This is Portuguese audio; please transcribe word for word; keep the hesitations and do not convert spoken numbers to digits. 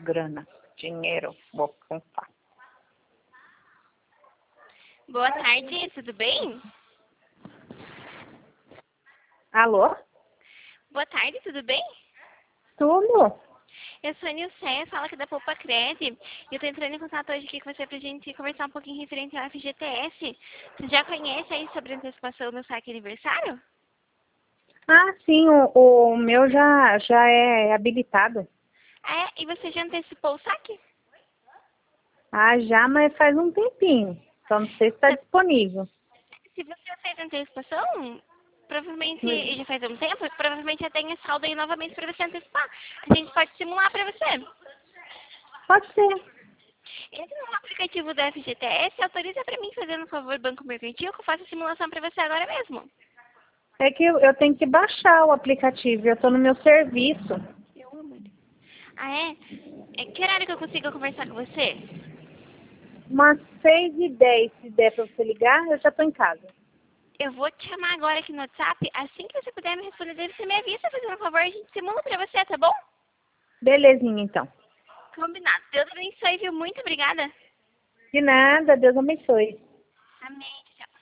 grana, dinheiro, vou comprar. Boa tarde, tudo bem? Alô? Boa tarde, tudo bem? Tudo? Eu sou a Nilceia, fala aqui da Poupa Cred. E eu tô entrando em contato hoje aqui com você pra gente conversar um pouquinho referente ao F G T S. Você já conhece aí sobre antecipação no saque aniversário? Ah, sim, o, o meu já, já é habilitado. Ah, é? E você já antecipou o saque? Ah, já, mas faz um tempinho. Só não sei se está Se disponível. se você fez antecipação, provavelmente já faz um tempo, provavelmente já tenha saldo aí novamente para você antecipar. A gente pode simular para você. Pode ser. Entre no aplicativo do F G T S e autoriza para mim fazer um favor Banco Mercantil que eu faço a simulação para você agora mesmo. É que eu, eu tenho que baixar o aplicativo. Eu estou no meu serviço. Eu amo ele. Ah, é? É que horário que eu consigo conversar com você? Umas seis e dez, se der para você ligar, eu já estou em casa. Eu vou te chamar agora aqui no WhatsApp. Assim que você puder me responder, você me avisa, fazendo um favor, a gente simula pra você, tá bom? Belezinha, então. Combinado. Deus abençoe, viu? Muito obrigada. De nada, Deus abençoe. Amém.